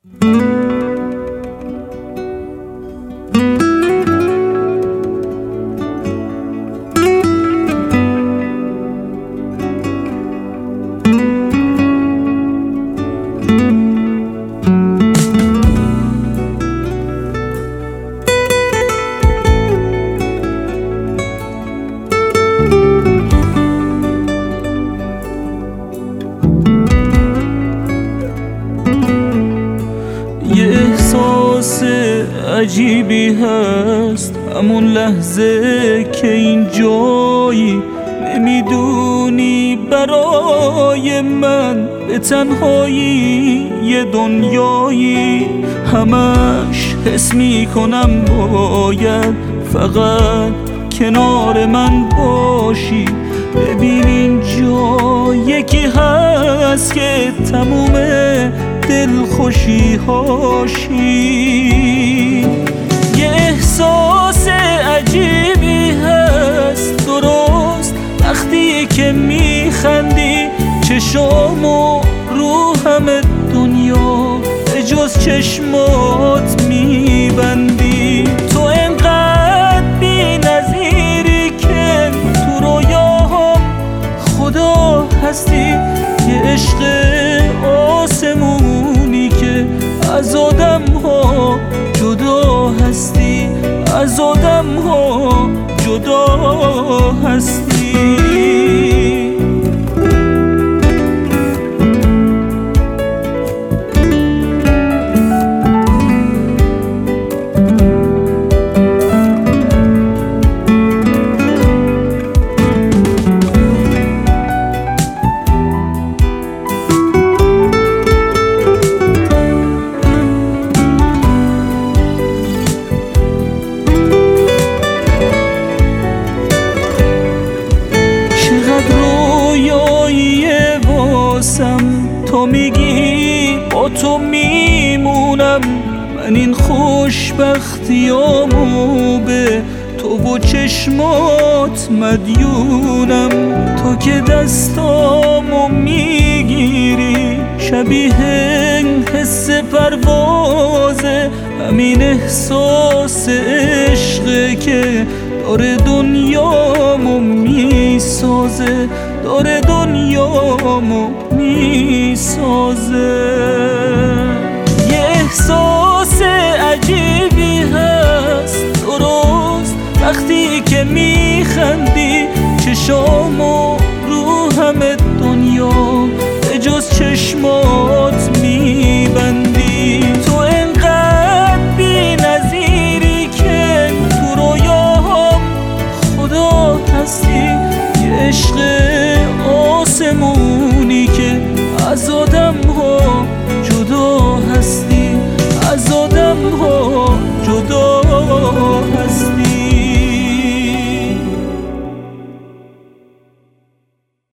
عجیبی هست همون لحظه که این جایی نمیدونی برای من به تنهایی یه دنیایی همش حس میکنم باید فقط کنار من باشی ببین این جا یکی هست که تموم دلخوشی هاشی یه احساس عجیبی هست درست وقتی که میخندی چشام و رو همه دنیا به جز چشمات میبندی تو انقدر بی نظیری که تو رویاهم خدا هستی یه عشق آسمونی که از آدم ها جدا هستی از آدم ها جدا هستی تو میگی با تو میمونم من این خوشبختیامو به تو و چشمات مدیونم تو که دستامو میگیری شبیه حس پروازه همین احساس عشقه که داره دنیامو میسازه داره دنیامو میسازه یه احساس عجیبی هست درست وقتی که چشامو رو همه دنیا به جز چشم